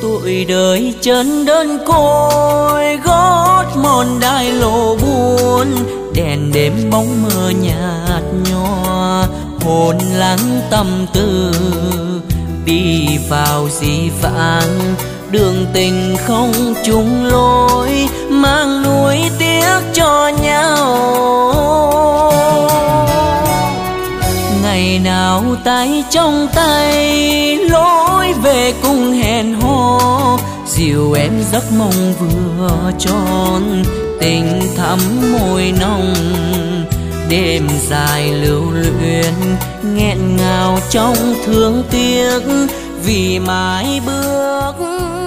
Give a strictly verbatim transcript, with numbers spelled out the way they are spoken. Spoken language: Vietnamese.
Tuổi đời chân đơn côi, gót mòn đai lộ buồn, đèn đêm bóng mờ nhạt nhòa, hồn lắng tâm tư. Đi vào dĩ vãng, đường tình không chung lối, mang nuối tiếc cho nhau. Ngày nào tay trong tay, lối về cùng hẹn hò, dìu em giấc mộng vừa tròn, tình thắm môi nồng. Đêm dài lưu luyến, nghẹn ngào trong thương tiếc, vì mãi bước